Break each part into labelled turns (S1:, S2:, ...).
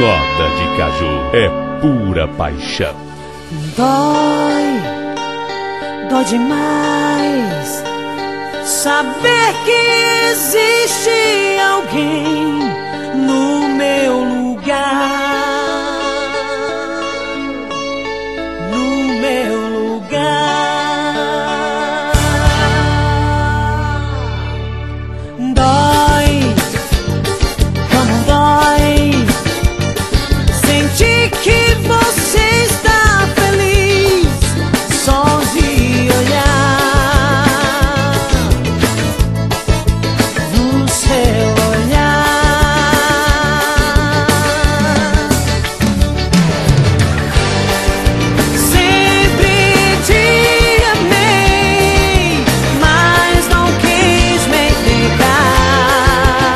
S1: Nota de Caju é pura paixão.
S2: Dói demais saber que existe alguém no meu lugar, no meu lugar. Dói, como dói sentir que você está feliz só de olhar no seu olhar. Sempre te amei, mas não quis me entregar.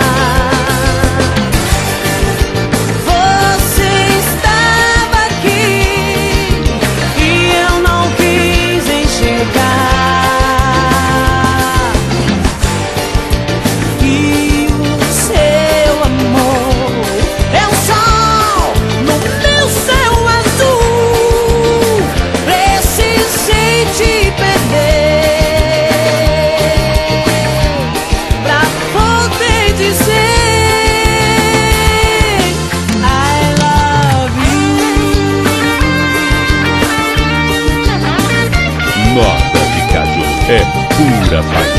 S2: Você estava aqui e eu não quis enxergar. E o seu amor é um sol no meu céu azul. Precisei te perder pra poder dizer I love you.
S1: Nota de Caju é pura paixão.